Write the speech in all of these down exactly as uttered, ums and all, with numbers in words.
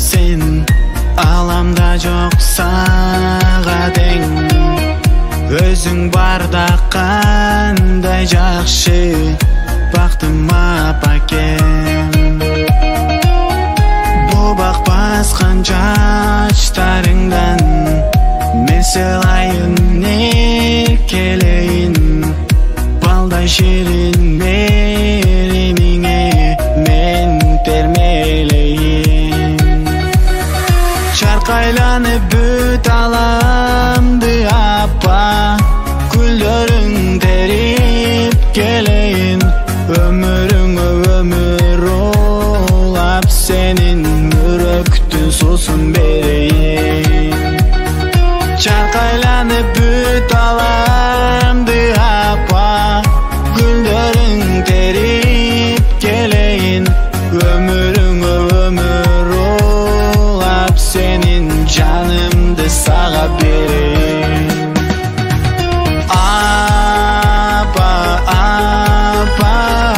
sen, alamda жоқ саға тең. Өзің барда қандай жақшы, бақтыма пакем. Бобақ басқан чачтарыңдан мен сыйлайын, еркелейін. Балдай шерін мереніңе мен термелейін. Шарқайланып бүт аламды апа, гүлдерің теріп келейін. Өміріңе өмір олап сенің үрөктің сосын берейін. Шарқайланып бүт аламды апа, гүлдерің теріп келейін. Өміріңе өмір олап сенің жанымды саға берейін. Апа, апа,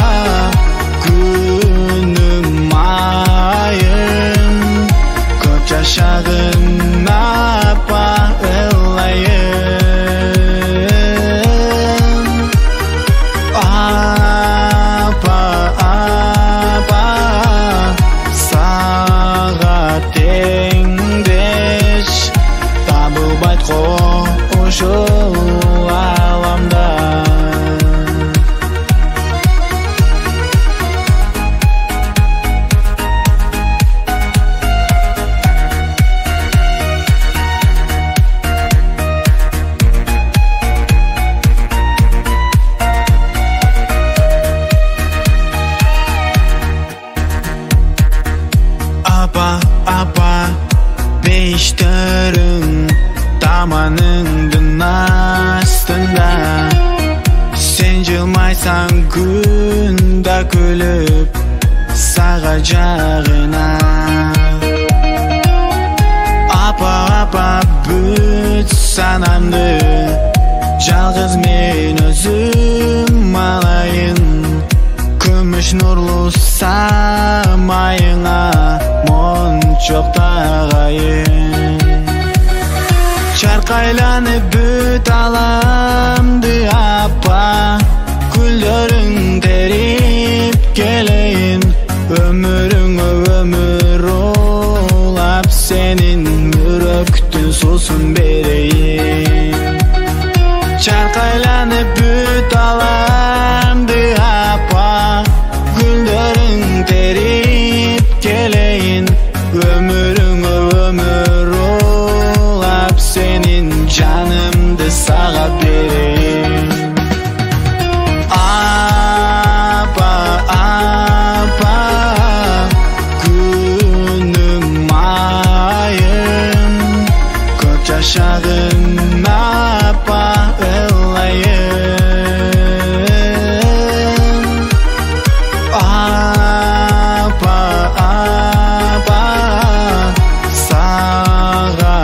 күнім айым, көп жашағын апа ылайым. Апа, апа, саға теңдеш табылбайт ошол аламда. Апа, апа, бейштерің таманыңдың астында. Сен жылмайсаң күнда күліп саға жағына. Апа, апа, бүт санамды жалғыз мен өзім алайын. Күміш нұрлы самайыңа мончоқ тағайын. Шарқайланып бүт аламды апа, гүлдерің теріп келейін. Өміріңе өмір олап сенің үрөктің сосын берейін. Шарқайланып бүт аламды апа, гүлдерің теріп келейін. Өміріңе өмір олап сенің жанымды саға берейін. Апа, апа, күнім айым, көп жашағын апа ылайым. Апа, апа, саға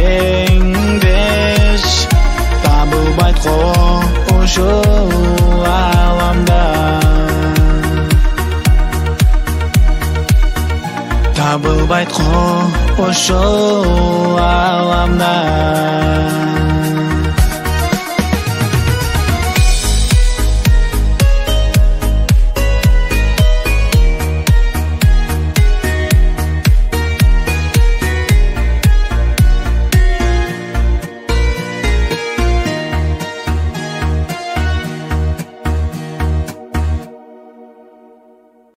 теңдеш табылбайт ошол аламда. Табылбайт ошол аламда.